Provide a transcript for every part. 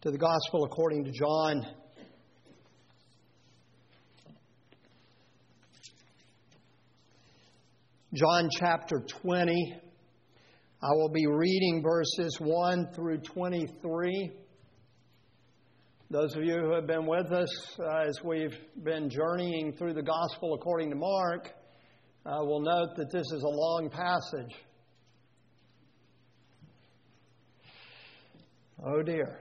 to the Gospel according to John. John chapter 20. I will be reading verses 1 through 23. Those of you who have been with us as we've been journeying through the Gospel according to Mark will note that this is a long passage. Oh dear.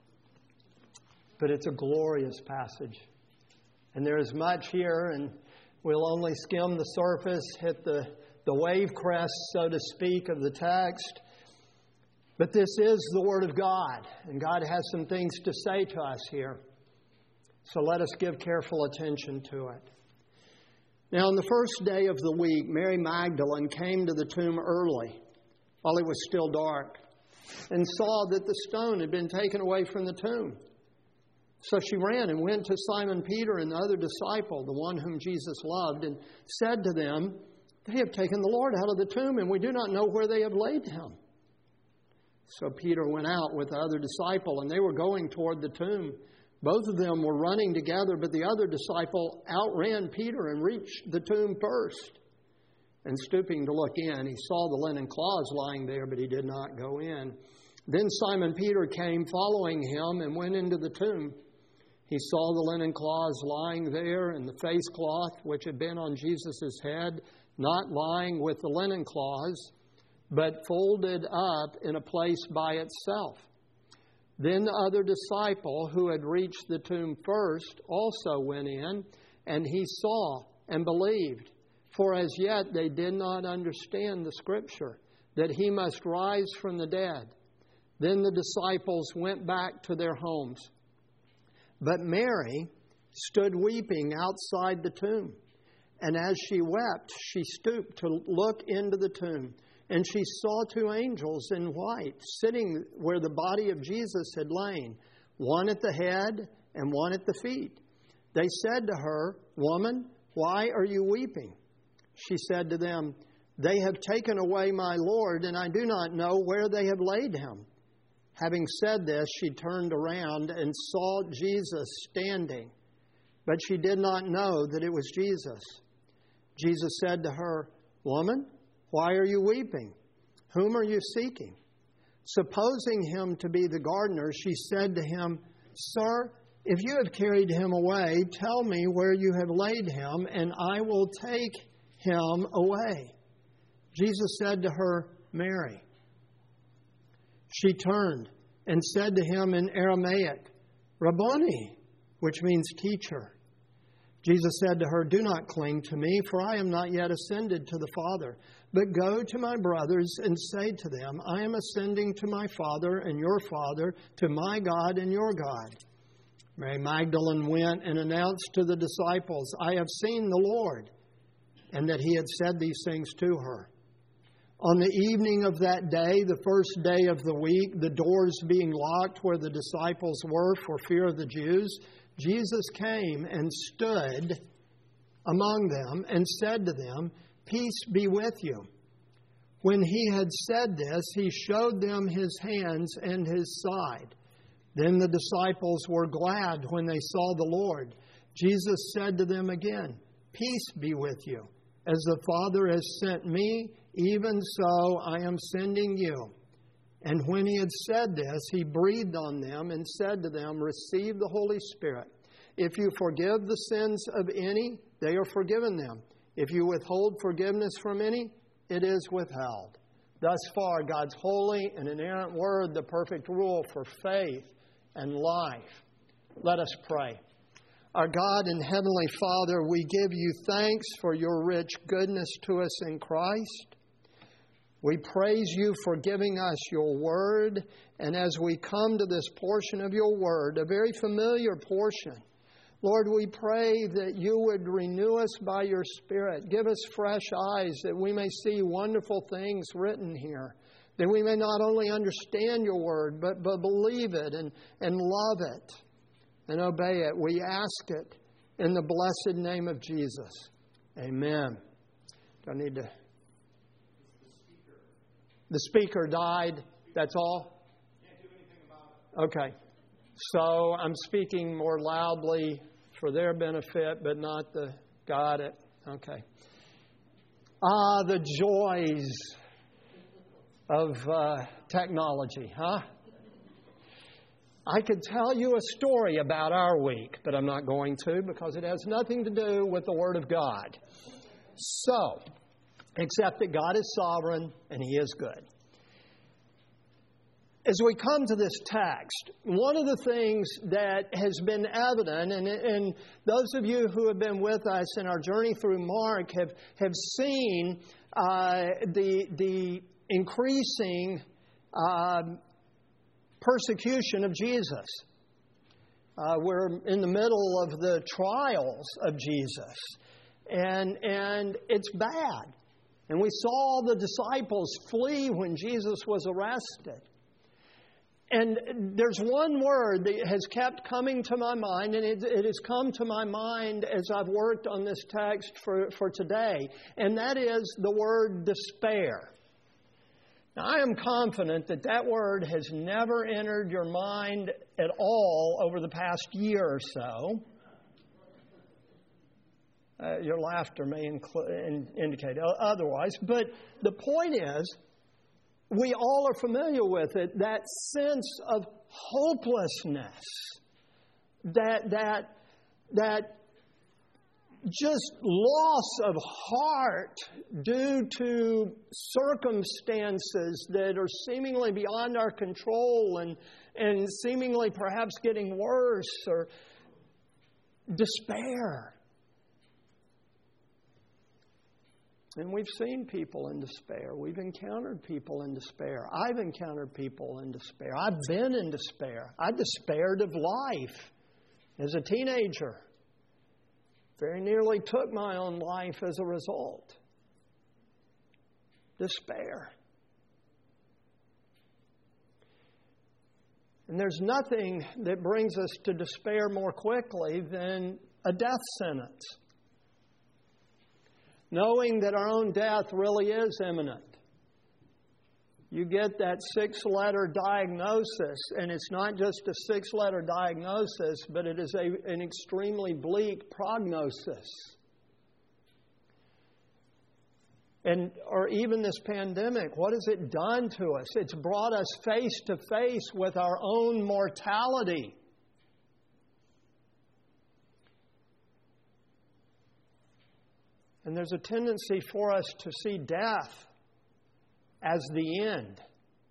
But it's a glorious passage. And there is much here, and we'll only skim the surface, hit the wave crest, so to speak, of the text. But this is the Word of God, and God has some things to say to us here. So let us give careful attention to it. Now, on the first day of the week, Mary Magdalene came to the tomb early, while it was still dark, and saw that the stone had been taken away from the tomb. So she ran and went to Simon Peter and the other disciple, the one whom Jesus loved, and said to them, "They have taken the Lord out of the tomb, and we do not know where they have laid him." So Peter went out with the other disciple, and they were going toward the tomb. Both of them were running together, but the other disciple outran Peter and reached the tomb first. And stooping to look in, he saw the linen cloths lying there, but he did not go in. Then Simon Peter came following him and went into the tomb. He saw the linen cloths lying there, and the face cloth which had been on Jesus' head, not lying with the linen cloths, but folded up in a place by itself. Then the other disciple, who had reached the tomb first, also went in, and he saw and believed. For as yet they did not understand the Scripture, that he must rise from the dead. Then the disciples went back to their homes. But Mary stood weeping outside the tomb. And as she wept, she stooped to look into the tomb. And she saw two angels in white sitting where the body of Jesus had lain, one at the head and one at the feet. They said to her, "Woman, why are you weeping?" She said to them, "They have taken away my Lord, and I do not know where they have laid him." Having said this, she turned around and saw Jesus standing, but she did not know that it was Jesus. Jesus said to her, "Woman, why are you weeping? Whom are you seeking?" Supposing him to be the gardener, she said to him, "Sir, if you have carried him away, tell me where you have laid him, and I will take him away." Jesus said to her, "Mary." She turned and said to him in Aramaic, "Rabboni," which means teacher. Jesus said to her, "Do not cling to me, for I am not yet ascended to the Father. But go to my brothers and say to them, I am ascending to my Father and your Father, to my God and your God." Mary Magdalene went and announced to the disciples, "I have seen the Lord," and that he had said these things to her. On the evening of that day, the first day of the week, the doors being locked where the disciples were for fear of the Jews, Jesus came and stood among them and said to them, "Peace be with you." When he had said this, he showed them his hands and his side. Then the disciples were glad when they saw the Lord. Jesus said to them again, "Peace be with you. As the Father has sent me, even so I am sending you." And when he had said this, he breathed on them and said to them, "Receive the Holy Spirit. If you forgive the sins of any, they are forgiven them. If you withhold forgiveness from any, it is withheld." Thus far, God's holy and inerrant word, the perfect rule for faith and life. Let us pray. Our God and Heavenly Father, we give you thanks for your rich goodness to us in Christ. We praise you for giving us your word. And as we come to this portion of your word, a very familiar portion, Lord, we pray that you would renew us by your Spirit. Give us fresh eyes that we may see wonderful things written here. That we may not only understand your word, but believe it and love it and obey it. We ask it in the blessed name of Jesus. Amen. Do I need to... The speaker died. That's all? Can't do anything about it. Okay. So I'm speaking more loudly for their benefit, but not the... Got it. Okay. The joys of technology, huh? I could tell you a story about our week, but I'm not going to because it has nothing to do with the Word of God. So, except that God is sovereign and He is good. As we come to this text, one of the things that has been evident, and those of you who have been with us in our journey through Mark have seen the increasing persecution of Jesus. We're in the middle of the trials of Jesus, and it's bad. And we saw the disciples flee when Jesus was arrested. And there's one word that has kept coming to my mind, and it has come to my mind as I've worked on this text for today, and that is the word despair. Now, I am confident that that word has never entered your mind at all over the past year or so. Your laughter may indicate otherwise, but the point is, we all are familiar with it, that sense of hopelessness, that just loss of heart due to circumstances that are seemingly beyond our control and seemingly perhaps getting worse, or despair. And we've seen people in despair. We've encountered people in despair. I've encountered people in despair. I've been in despair. I despaired of life as a teenager. Very nearly took my own life as a result. Despair. And there's nothing that brings us to despair more quickly than a death sentence. Knowing that our own death really is imminent. You get that 6-letter diagnosis, and it's not just a 6-letter diagnosis, but it is an extremely bleak prognosis. Or even this pandemic, what has it done to us? It's brought us face to face with our own mortality. And there's a tendency for us to see death as the end.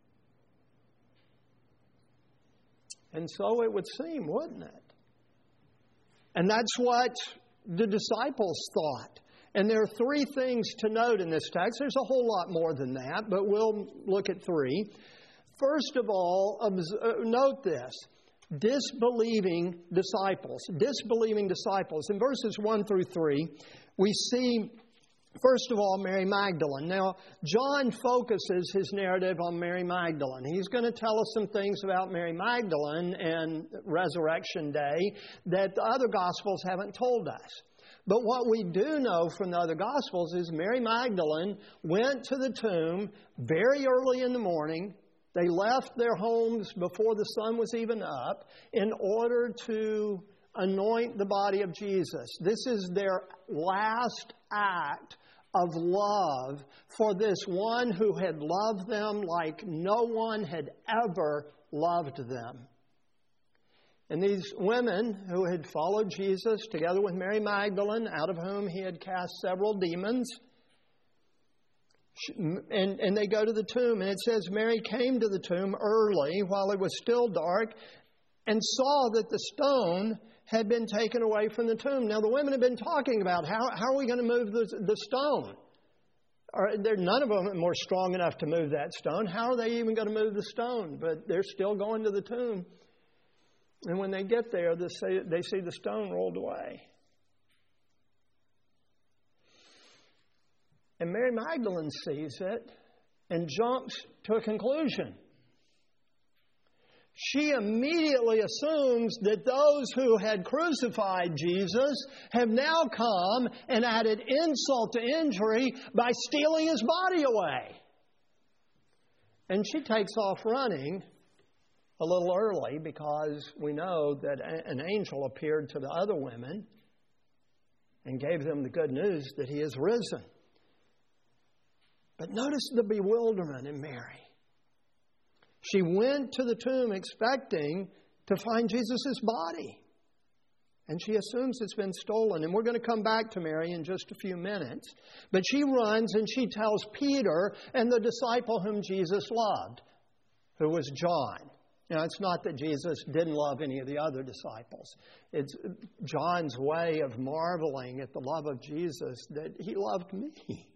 And so it would seem, wouldn't it? And that's what the disciples thought. And there are 3 things to note in this text. There's a whole lot more than that, but we'll look at 3. First of all, note this. Disbelieving disciples. Disbelieving disciples. In verses 1 through 3, we see, first of all, Mary Magdalene. Now, John focuses his narrative on Mary Magdalene. He's going to tell us some things about Mary Magdalene and Resurrection Day that the other Gospels haven't told us. But what we do know from the other Gospels is Mary Magdalene went to the tomb very early in the morning. They left their homes before the sun was even up in order to anoint the body of Jesus. This is their last act of love for this one who had loved them like no one had ever loved them. And these women who had followed Jesus together with Mary Magdalene, out of whom he had cast several demons, and they go to the tomb, and it says Mary came to the tomb early while it was still dark and saw that the stone had been taken away from the tomb. Now, the women have been talking about how are we going to move the stone? None of them are strong enough to move that stone. How are they even going to move the stone? But they're still going to the tomb. And when they get there, they see the stone rolled away. And Mary Magdalene sees it and jumps to a conclusion. She immediately assumes that those who had crucified Jesus have now come and added insult to injury by stealing his body away. And she takes off running a little early because we know that an angel appeared to the other women and gave them the good news that He is risen. But notice the bewilderment in Mary. She went to the tomb expecting to find Jesus' body. And she assumes it's been stolen. And we're going to come back to Mary in just a few minutes. But she runs and she tells Peter and the disciple whom Jesus loved, who was John. Now, it's not that Jesus didn't love any of the other disciples. It's John's way of marveling at the love of Jesus, that He loved me.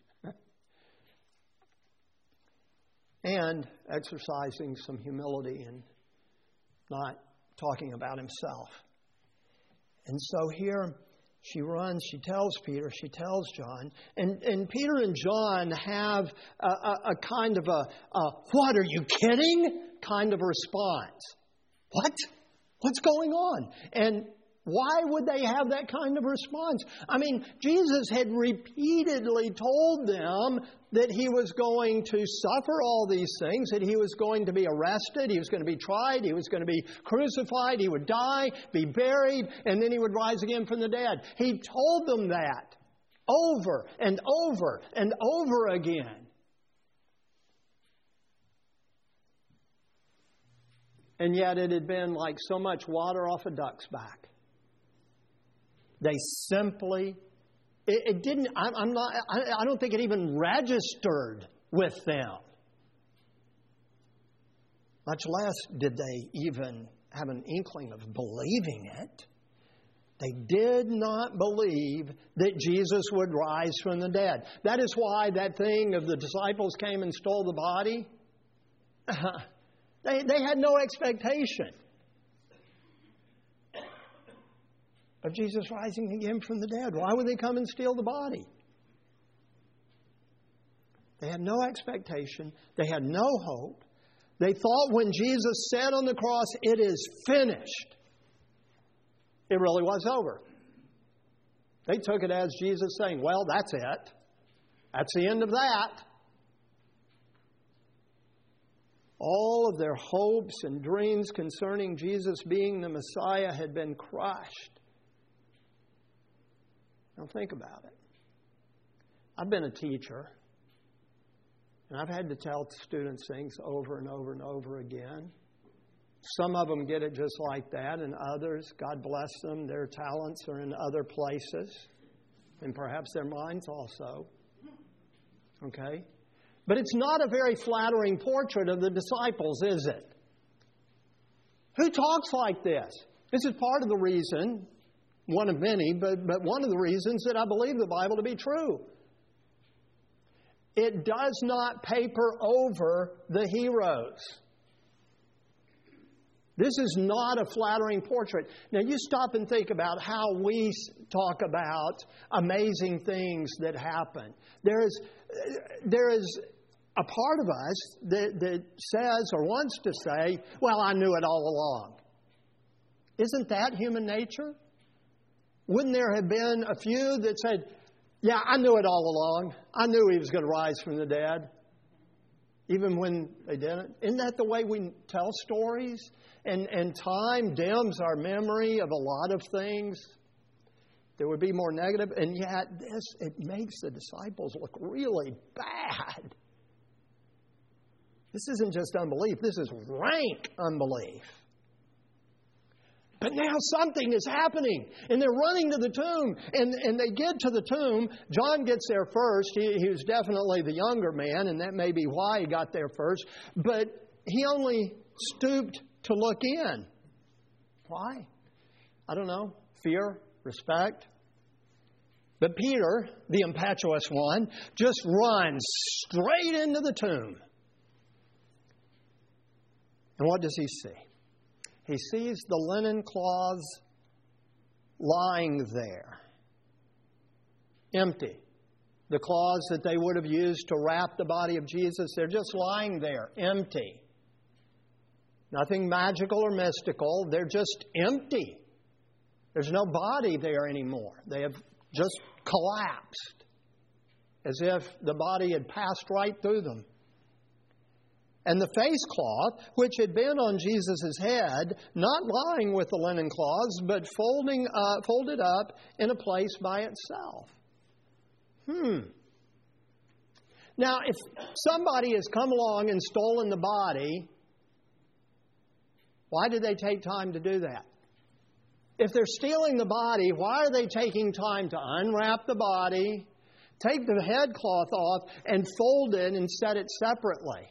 And exercising some humility and not talking about himself. And so here she runs, she tells Peter, she tells John. And Peter and John have a kind of a what, are you kidding? Kind of response. What? What's going on? And why would they have that kind of response? I mean, Jesus had repeatedly told them that He was going to suffer all these things, that He was going to be arrested, He was going to be tried, He was going to be crucified, He would die, be buried, and then He would rise again from the dead. He told them that over and over and over again. And yet it had been like so much water off a duck's back. They simply, it didn't, I don't think it even registered with them. Much less did they even have an inkling of believing it. They did not believe that Jesus would rise from the dead. That is why that thing of the disciples came and stole the body. They had no expectation of Jesus rising again from the dead. Why would they come and steal the body? They had no expectation. They had no hope. They thought when Jesus said on the cross, "It is finished," it really was over. They took it as Jesus saying, "Well, that's it. That's the end of that." All of their hopes and dreams concerning Jesus being the Messiah had been crushed. Now think about it. I've been a teacher, and I've had to tell students things over and over and over again. Some of them get it just like that, and others, God bless them, their talents are in other places, and perhaps their minds also. Okay? But it's not a very flattering portrait of the disciples, is it? Who talks like this? This is part of the reason, one of many, but one of the reasons that I believe the Bible to be true. It does not paper over the heroes. This is not a flattering portrait. Now, you stop and think about how we talk about amazing things that happen. There is a part of us that says or wants to say, "Well, I knew it all along." Isn't that human nature? Wouldn't there have been a few that said, "Yeah, I knew it all along. I knew He was going to rise from the dead," even when they didn't? Isn't that the way we tell stories? And time dims our memory of a lot of things. There would be more negative, and yet it makes the disciples look really bad. This isn't just unbelief. This is rank unbelief. But now something is happening, and they're running to the tomb, and they get to the tomb. John gets there first. He was definitely the younger man, and that may be why he got there first. But he only stooped to look in. Why? I don't know. Fear, respect. But Peter, the impetuous one, just runs straight into the tomb. And what does he see? He sees the linen cloths lying there, empty. The cloths that they would have used to wrap the body of Jesus, they're just lying there, empty. Nothing magical or mystical. They're just empty. There's no body there anymore. They have just collapsed, as if the body had passed right through them. And the face cloth, which had been on Jesus' head, not lying with the linen cloths, but folded up in a place by itself. Now, if somebody has come along and stolen the body, why did they take time to do that? If they're stealing the body, why are they taking time to unwrap the body, take the head cloth off, and fold it and set it separately?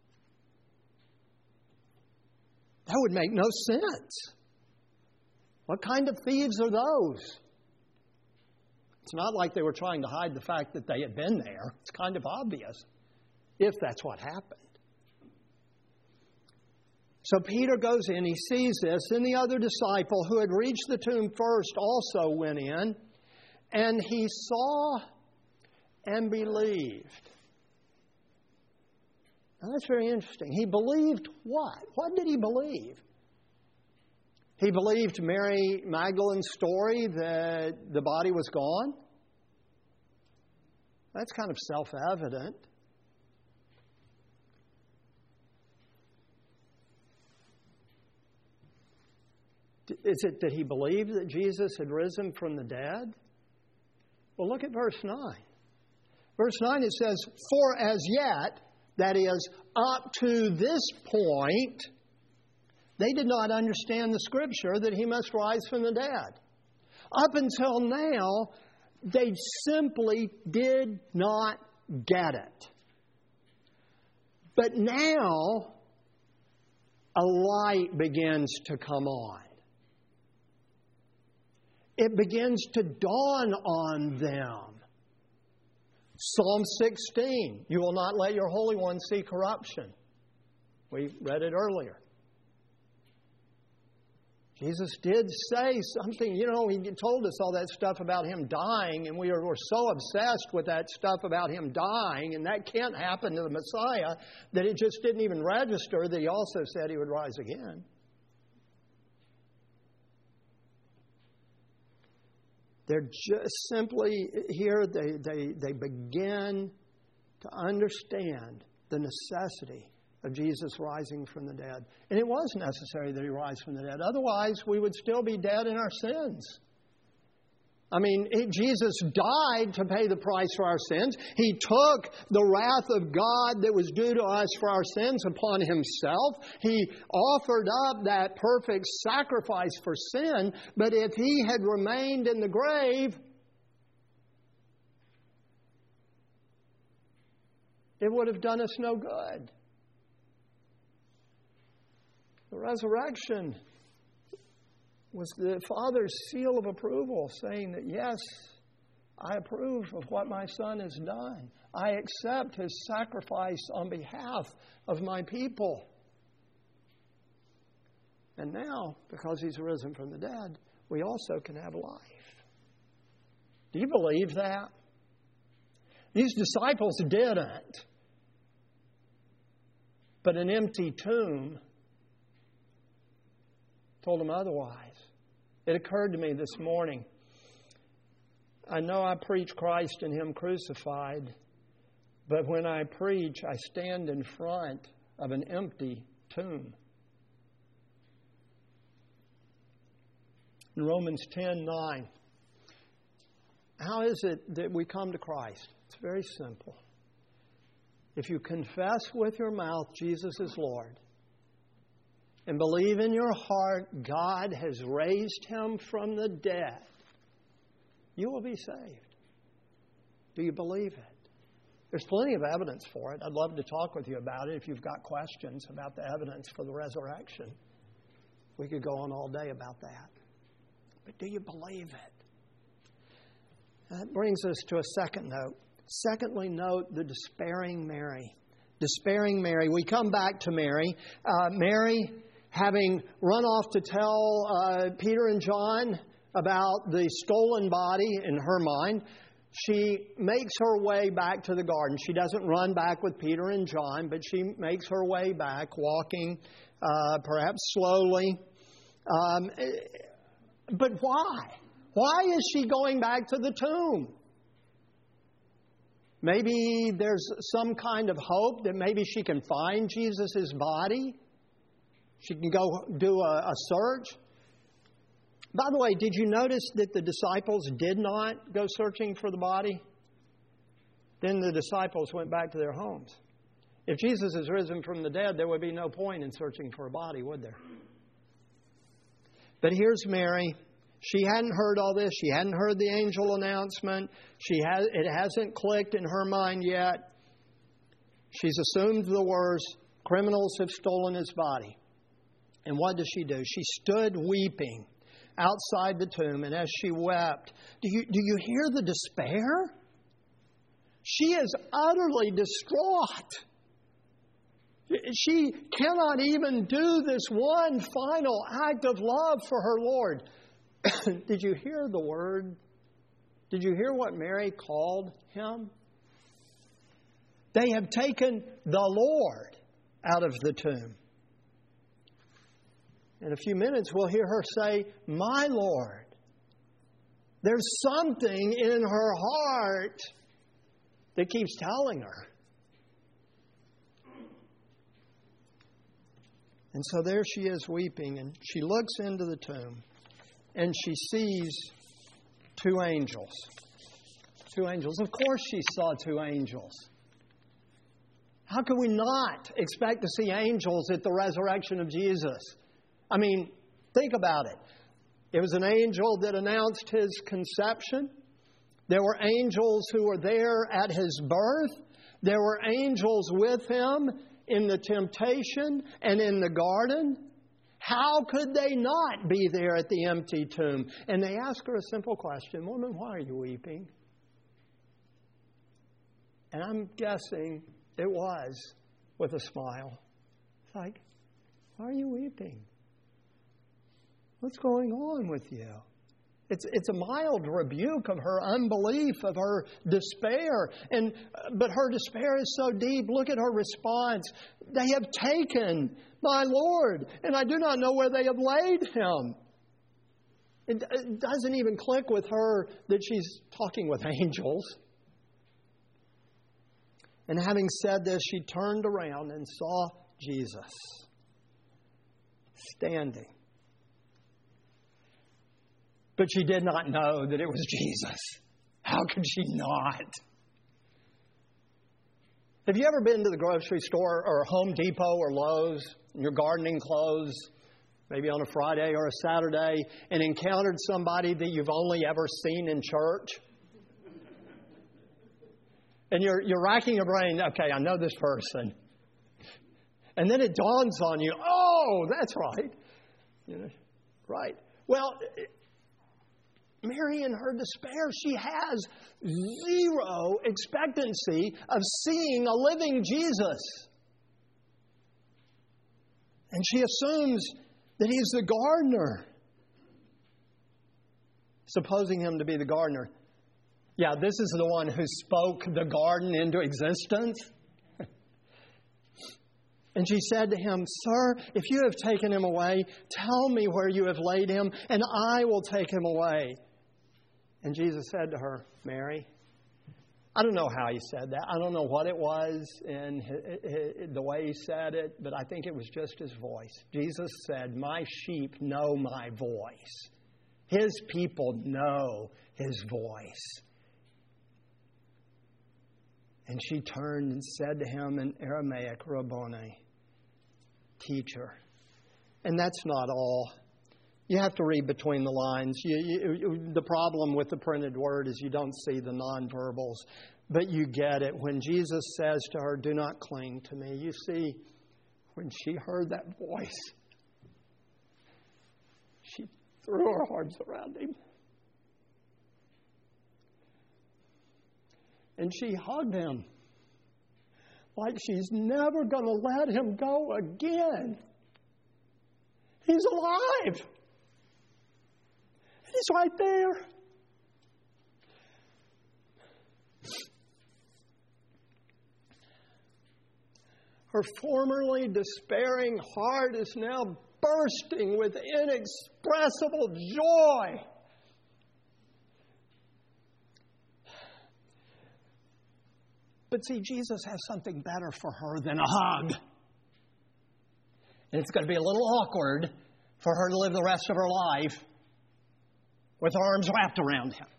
That would make no sense. What kind of thieves are those? It's not like they were trying to hide the fact that they had been there. It's kind of obvious, if that's what happened. So Peter goes in, he sees this, and the other disciple who had reached the tomb first also went in, and he saw and believed. Now that's very interesting. He believed what? What did he believe? He believed Mary Magdalene's story that the body was gone. That's kind of self-evident. Is it that he believed that Jesus had risen from the dead? Well, look at verse 9. Verse 9, it says, "For as yet," that is, up to this point, they did not understand the Scripture that he must rise from the dead. Up until now, they simply did not get it. But now, a light begins to come on. It begins to dawn on them. Psalm 16, "You will not let your Holy One see corruption." We read it earlier. Jesus did say something, he told us all that stuff about Him dying, and we're so obsessed with that stuff about Him dying, and that can't happen to the Messiah, that it just didn't even register that He also said He would rise again. They're just simply here, they begin to understand the necessity of Jesus rising from the dead. And it was necessary that He rise from the dead. Otherwise, we would still be dead in our sins. I mean, Jesus died to pay the price for our sins. He took the wrath of God that was due to us for our sins upon Himself. He offered up that perfect sacrifice for sin. But if He had remained in the grave, it would have done us no good. The resurrection was the Father's seal of approval, saying that, yes, I approve of what my Son has done. I accept His sacrifice on behalf of my people. And now, because He's risen from the dead, we also can have life. Do you believe that? These disciples didn't. But an empty tomb told them otherwise. It occurred to me this morning, I know I preach Christ and Him crucified, but when I preach, I stand in front of an empty tomb. In Romans 10:9, how is it that we come to Christ? It's very simple. If you confess with your mouth Jesus is Lord, and believe in your heart God has raised Him from the dead, you will be saved. Do you believe it? There's plenty of evidence for it. I'd love to talk with you about it if you've got questions about the evidence for the resurrection. We could go on all day about that. But do you believe it? That brings us to a second note. Secondly, note the despairing Mary. Despairing Mary. We come back to Mary. Mary, having run off to tell Peter and John about the stolen body in her mind, she makes her way back to the garden. She doesn't run back with Peter and John, but she makes her way back, walking perhaps slowly. But why? Why is she going back to the tomb? Maybe there's some kind of hope that maybe she can find Jesus' body. She can go do a search. By the way, did you notice that the disciples did not go searching for the body? Then the disciples went back to their homes. If Jesus is risen from the dead, there would be no point in searching for a body, would there? But here's Mary. She hadn't heard all this. She hadn't heard the angel announcement. It hasn't clicked in her mind yet. She's assumed the worst. Criminals have stolen his body. And what does she do? She stood weeping outside the tomb. And as she wept, do you hear the despair? She is utterly distraught. She cannot even do this one final act of love for her Lord. Did you hear the word? Did you hear what Mary called him? They have taken the Lord out of the tomb. In a few minutes, we'll hear her say, my Lord. There's something in her heart that keeps telling her. And so there she is weeping, and she looks into the tomb, and she sees two angels. Two angels. Of course she saw two angels. How could we not expect to see angels at the resurrection of Jesus? I mean, think about it. It was an angel that announced his conception. There were angels who were there at his birth. There were angels with him in the temptation and in the garden. How could they not be there at the empty tomb? And they ask her a simple question. Woman, why are you weeping? And I'm guessing it was with a smile. It's like, why are you weeping? What's going on with you? It's a mild rebuke of her unbelief, of her despair. But her despair is so deep. Look at her response. They have taken my Lord, and I do not know where they have laid him. It doesn't even click with her that she's talking with angels. And having said this, she turned around and saw Jesus standing. But she did not know that it was Jesus. How could she not? Have you ever been to the grocery store or Home Depot or Lowe's in your gardening clothes, maybe on a Friday or a Saturday, and encountered somebody that you've only ever seen in church? And you're racking your brain, okay, I know this person. And then it dawns on you, oh, that's right. Right. Well, Mary, in her despair, she has zero expectancy of seeing a living Jesus. And she assumes that he's the gardener. Supposing him to be the gardener. Yeah, this is the one who spoke the garden into existence. And she said to him, Sir, if you have taken him away, tell me where you have laid him, and I will take him away. And Jesus said to her, Mary. I don't know how he said that. I don't know what it was in the way he said it, but I think it was just his voice. Jesus said, my sheep know my voice. His people know his voice. And she turned and said to him in Aramaic, Rabboni, teacher. And that's not all. You have to read between the lines. The problem with the printed word is you don't see the nonverbals, but you get it. When Jesus says to her, do not cling to me, you see, when she heard that voice, she threw her arms around him. And she hugged him like she's never going to let him go again. He's alive. He's right there. Her formerly despairing heart is now bursting with inexpressible joy. . But see, Jesus has something better for her than a hug. And it's going to be a little awkward for her to live the rest of her life with her arms wrapped around him.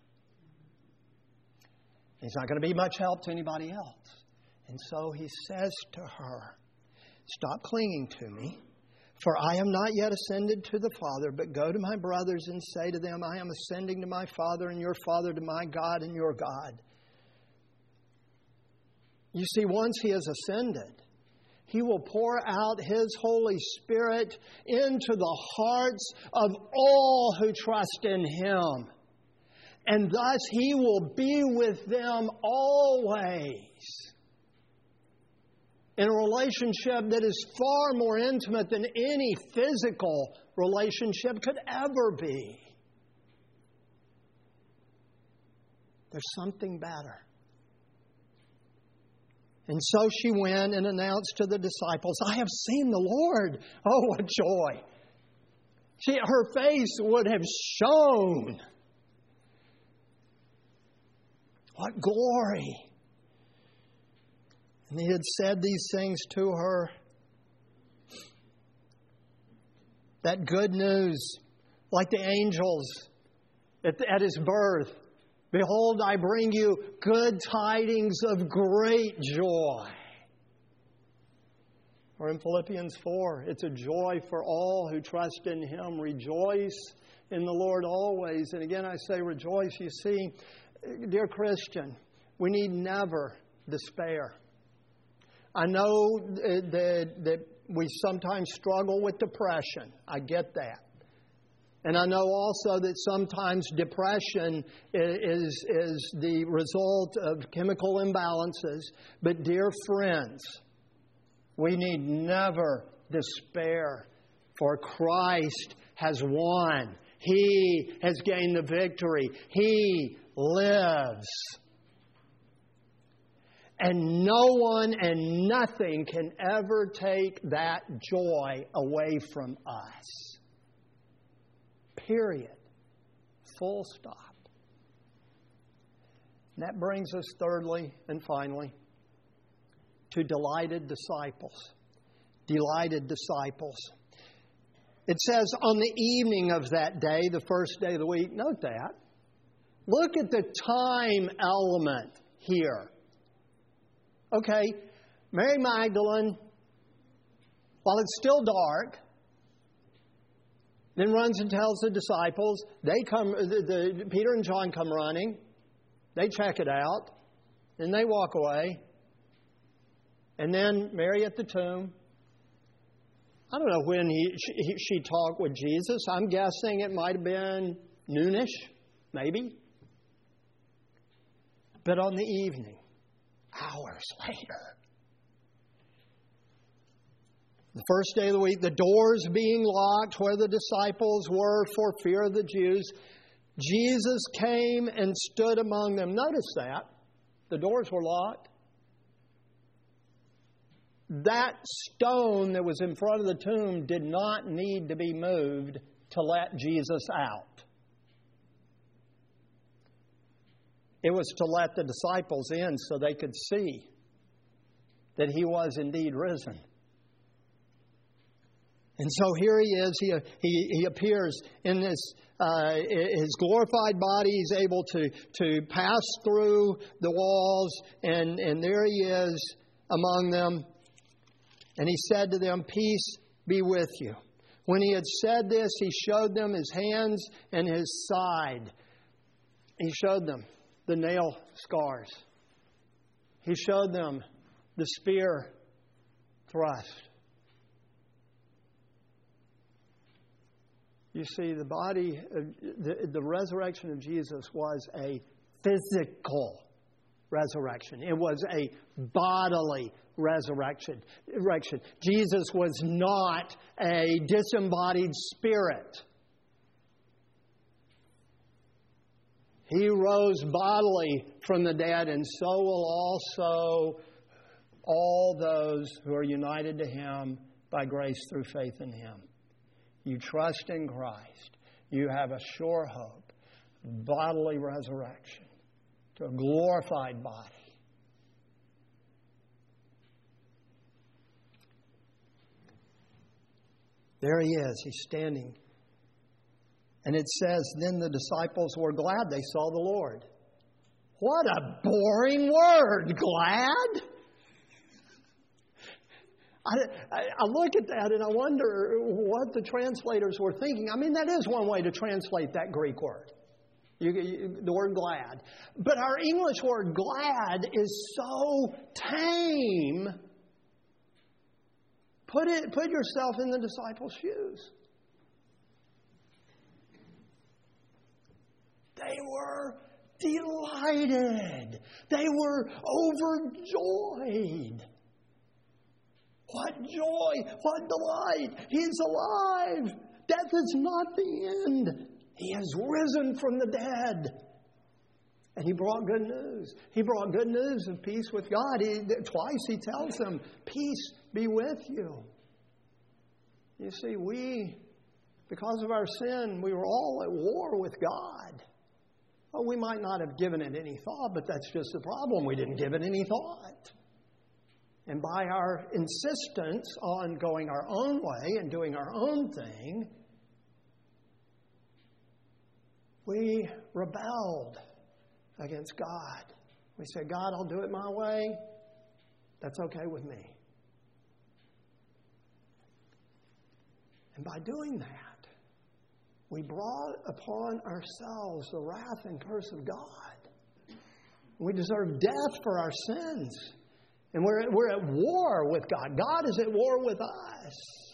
He's not going to be much help to anybody else. And so he says to her, stop clinging to me, for I am not yet ascended to the Father, but go to my brothers and say to them, I am ascending to my Father and your Father, to my God and your God. You see, once he has ascended, he will pour out his Holy Spirit into the hearts of all who trust in him. And thus he will be with them always, in a relationship that is far more intimate than any physical relationship could ever be. There's something better. And so she went and announced to the disciples, I have seen the Lord. Oh, what joy. Her face would have shone. What glory. And he had said these things to her. That good news, like the angels at his birth. Behold, I bring you good tidings of great joy. Or in Philippians 4, it's a joy for all who trust in him. Rejoice in the Lord always. And again, I say rejoice. You see, dear Christian, we need never despair. I know that we sometimes struggle with depression. I get that. And I know also that sometimes depression is the result of chemical imbalances. But dear friends, we need never despair, for Christ has won. He has gained the victory. He lives. And no one and nothing can ever take that joy away from us. Period. Full stop. And that brings us thirdly and finally to delighted disciples. Delighted disciples. It says on the evening of that day, the first day of the week, note that. Look at the time element here. Okay, Mary Magdalene, while it's still dark, then runs and tells the disciples. They come. Peter and John come running. They check it out, and they walk away. And then Mary at the tomb. I don't know when she talked with Jesus. I'm guessing it might have been noonish, maybe. But on the evening, hours later, the first day of the week, the doors being locked where the disciples were for fear of the Jews, Jesus came and stood among them. Notice that. The doors were locked. That stone that was in front of the tomb did not need to be moved to let Jesus out. It was to let the disciples in so they could see that he was indeed risen. And so here he is. He appears in his glorified body. He's able to pass through the walls. And there he is among them. And he said to them, "Peace be with you." When he had said this, he showed them his hands and his side. He showed them the nail scars. He showed them the spear thrust. You see, the body, the resurrection of Jesus was a physical resurrection. It was a bodily resurrection. Jesus was not a disembodied spirit. He rose bodily from the dead, and so will also all those who are united to him by grace through faith in him. You trust in Christ. You have a sure hope, bodily resurrection to a glorified body. There he is. He's standing. And it says, then the disciples were glad they saw the Lord. What a boring word, glad. I look at that and I wonder what the translators were thinking. I mean, that is one way to translate that Greek word, the word glad. But our English word glad is so tame. Put yourself in the disciples' shoes. They were delighted. They were overjoyed. What joy, what delight. He's alive. Death is not the end. He has risen from the dead. And He brought good news. He brought good news of peace with God. Twice He tells them, peace be with you. You see, because of our sin, we were all at war with God. Well, we might not have given it any thought, but that's just the problem. We didn't give it any thought. And by our insistence on going our own way and doing our own thing, we rebelled against God. We said, God, I'll do it my way. That's okay with me. And by doing that, we brought upon ourselves the wrath and curse of God. We deserve death for our sins. And we're at war with God. God is at war with us.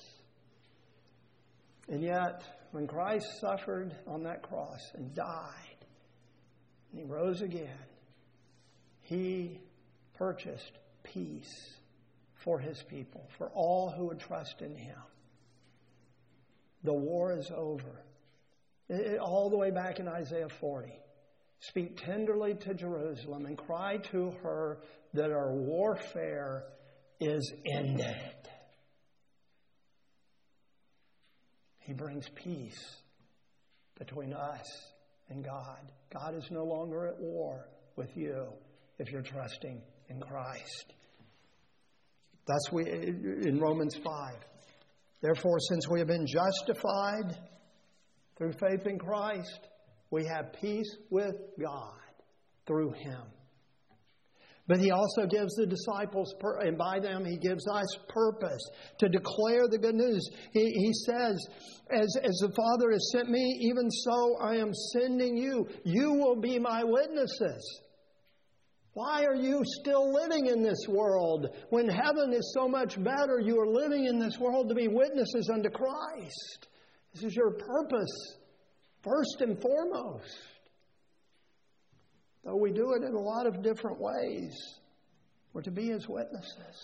And yet, when Christ suffered on that cross and died, and He rose again, He purchased peace for His people, for all who would trust in Him. The war is over. All the way back in Isaiah 40. Speak tenderly to Jerusalem and cry to her that our warfare is ended. He brings peace between us and God. God is no longer at war with you if you're trusting in Christ. Thus, in Romans 5. Therefore, since we have been justified through faith in Christ, we have peace with God through Him. But He also gives the disciples, and by them He gives us purpose to declare the good news. He says, as the Father has sent me, even so I am sending you. You will be my witnesses. Why are you still living in this world? When heaven is so much better, you are living in this world to be witnesses unto Christ. This is your purpose, first and foremost. Though we do it in a lot of different ways, we're to be His witnesses.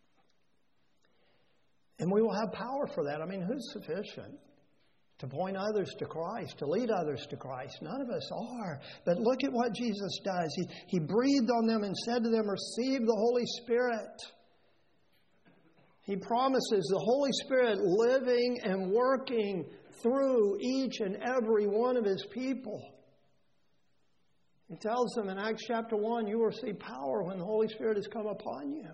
And we will have power for that. I mean, who's sufficient to point others to Christ, to lead others to Christ? None of us are. But look at what Jesus does. He breathed on them and said to them, receive the Holy Spirit. He promises the Holy Spirit living and working through each and every one of His people. He tells them in Acts chapter 1, you will receive power when the Holy Spirit has come upon you.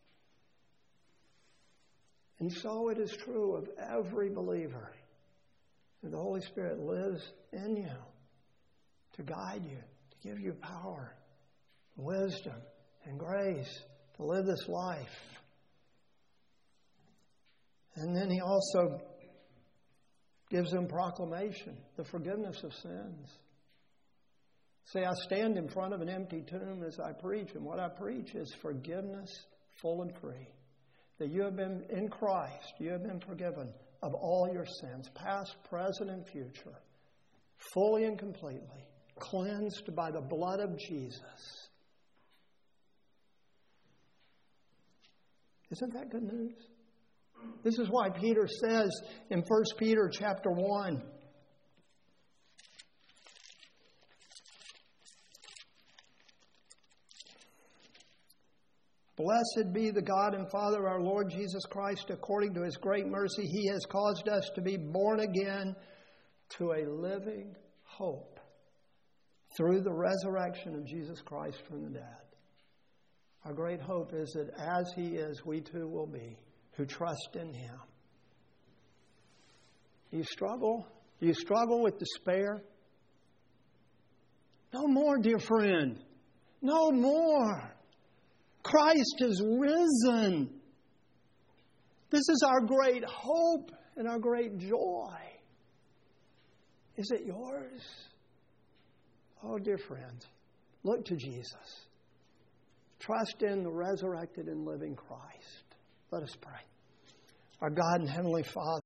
And so it is true of every believer. The Holy Spirit lives in you to guide you, to give you power, wisdom, and grace to live this life. And then He also gives them proclamation, the forgiveness of sins. See, I stand in front of an empty tomb as I preach, and what I preach is forgiveness full and free. That you have been in Christ, you have been forgiven of all your sins, past, present, and future, fully and completely, cleansed by the blood of Jesus. Isn't that good news? This is why Peter says in 1 Peter chapter 1, blessed be the God and Father of our Lord Jesus Christ. According to His great mercy, He has caused us to be born again to a living hope through the resurrection of Jesus Christ from the dead. Our great hope is that as He is, we too will be, who trust in Him. Do you struggle? Do you struggle with despair? No more, dear friend. No more. Christ is risen. This is our great hope and our great joy. Is it yours? Oh, dear friends, look to Jesus. Trust in the resurrected and living Christ. Let us pray. Our God and Heavenly Father,